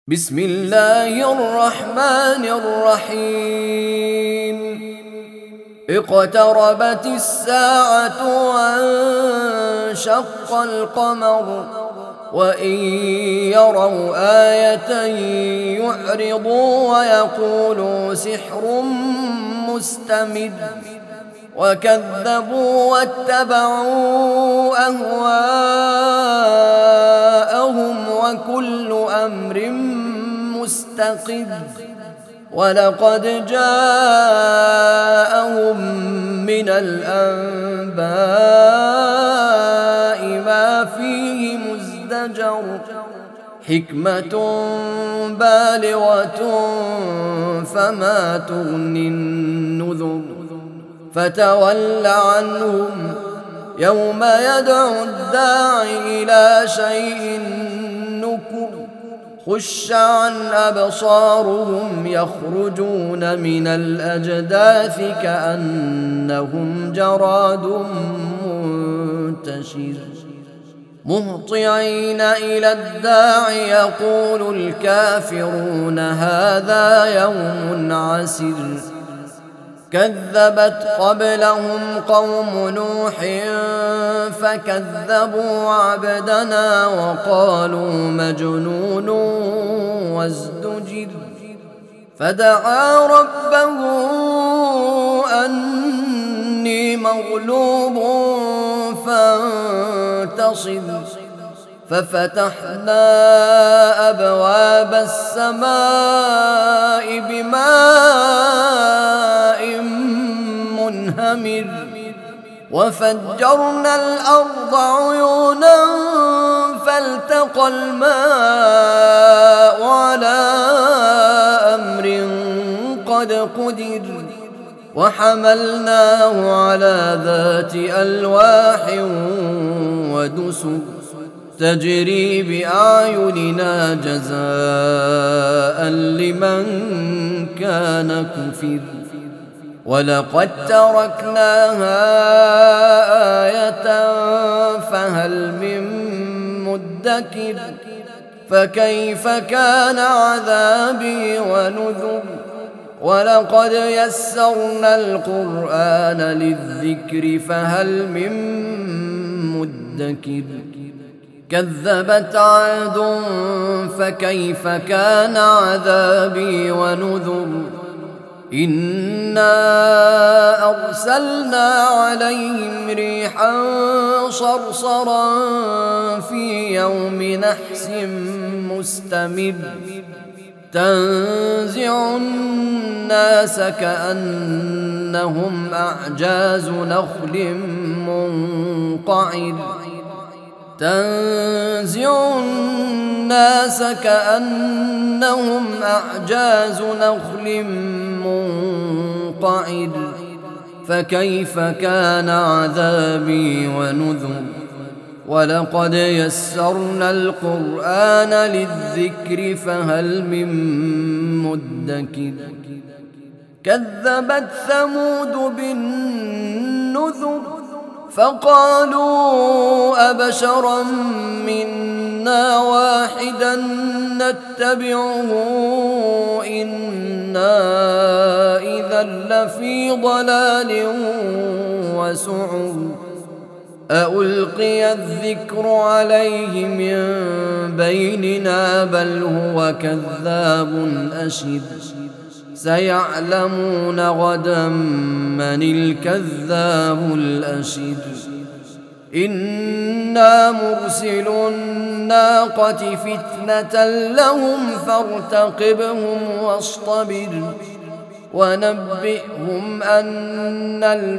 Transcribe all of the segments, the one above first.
بسم الله الرحمن الرحيم اقتربت الساعة وانشق القمر وإن يروا آية يعرضوا ويقولوا سحر مستمر وكذبوا واتبعوا أهواءهم وكل أمر مستقر ولقد جاءهم من الأنباء ما فيه مزدجر حكمة بالغة فما تغني النذر فتول عنهم يوم يدعو الداعي إلى شيء نكر خش عن أبصارهم يخرجون من الأجداث كأنهم جراد منتشر مهطعين إلى الداعي يقول الكافرون هذا يوم عسر كذبت قبلهم قوم نوح فكذبوا عبدنا وقالوا مجنون وازدجر فدعا ربه أني مغلوب فانتصر ففتحنا أبواب السماء بماء منهمر وفجرنا الأرض عيونا فالتقى الماء على أمر قد قدر وحملناه على ذات ألواح ودسر تجري بأعيننا جزاء لمن كان كفر ولقد تركناها آية فهل من مدكر فكيف كان عذابي ونذر ولقد يسرنا القرآن للذكر فهل من مدكر كذبت عاد فكيف كان عذابي ونذر إنا أرسلنا عليهم ريحا صرصرا في يوم نحس مستمر تنزع الناس كأنهم أعجاز نخل منقعر تنزع الناس كأنهم أعجاز نخل منقعر فكيف كان عذابي ونذر ولقد يسرنا القرآن للذكر فهل من مدكر كذبت ثمود بالنذر فقالوا أبشرا منا واحدا نتبعه إنا إذا لفي ضلال وسعر ألقي الذكر عليه من بيننا بل هو كذاب أشر سيعلمون غدا من الكذاب الأشر إنا مرسل الناقة فتنة لهم فارتقبهم واصطبر ونبئهم أن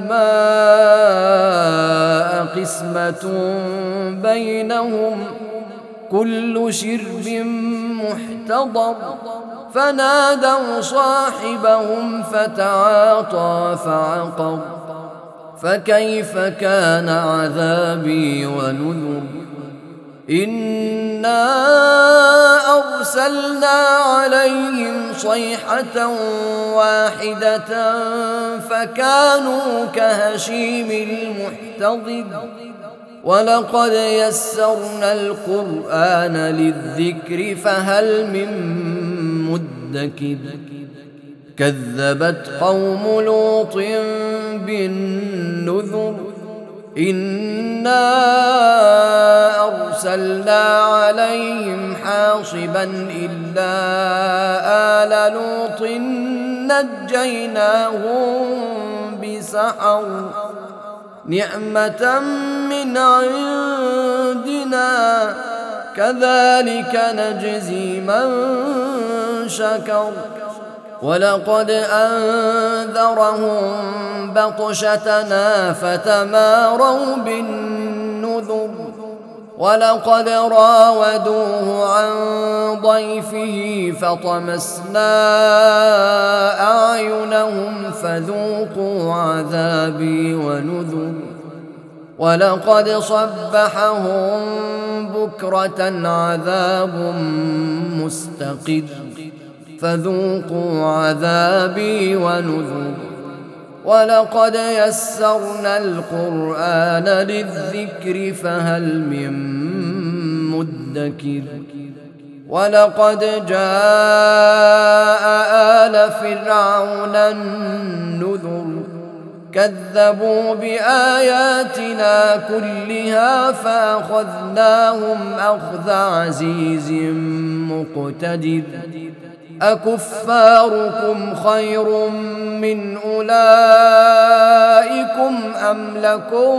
الماء قسمة بينهم كل شرب محتضر فنادوا صاحبهم فتعاطى فعقر فكيف كان عذابي ونذر إنا أرسلنا عليهم صيحة واحدة فكانوا كهشيم المحتضر ولقد يسرنا القرآن للذكر فهل من مدكر كذبت قوم لوط بالنذر إنا أرسلنا عليهم حاصبا إلا آل لوط نجيناهم بسحر نعمة من عندنا كذلك نجزي من شكر ولقد أنذرهم بطشتنا فتماروا بالنذر ولقد راودوه عن ضيفه فطمسنا أعينهم فذوقوا عذابي ونذر ولقد صبحهم بكرة عذاب مستقر فذوقوا عذابي ونذر ولقد يسرنا القرآن للذكر فهل من مدكر ولقد جاء آل فرعون النذر كذبوا بآياتنا كلها فأخذناهم أخذ عزيز مقتدر أكفاركم خير من أولئكم أم لكم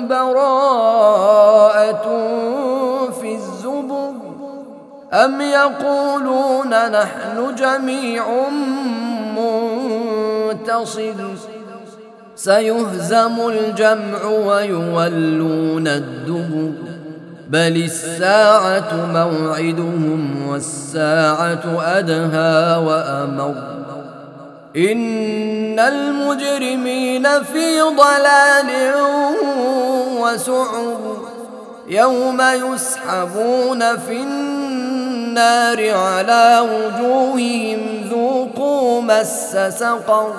براءة في الزبر أم يقولون نحن جميع منتصر سيهزم الجمع ويولون الدبر بل الساعة موعدهم والساعة أدهى وأمر إن المجرمين في ضلال وسعر يوم يسحبون في النار على وجوههم ذوقوا مس سقر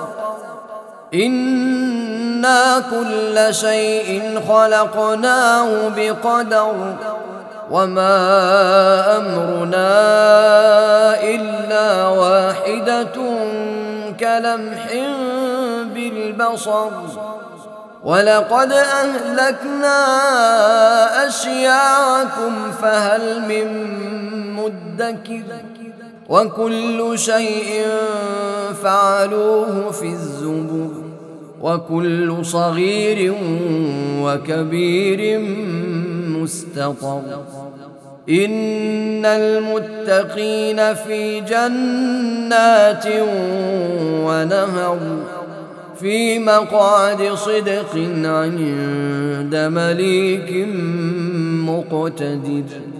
إنا كل شيء خلقناه بقدر وما أمرنا إلا واحدة كلمح بالبصر ولقد أهلكنا أشياعكم فهل من مدكر وكل شيء فعلوه في الزبر وكل صغير وكبير مستطر إن المتقين في جنات ونهر في مقعد صدق عند مليك مقتدر.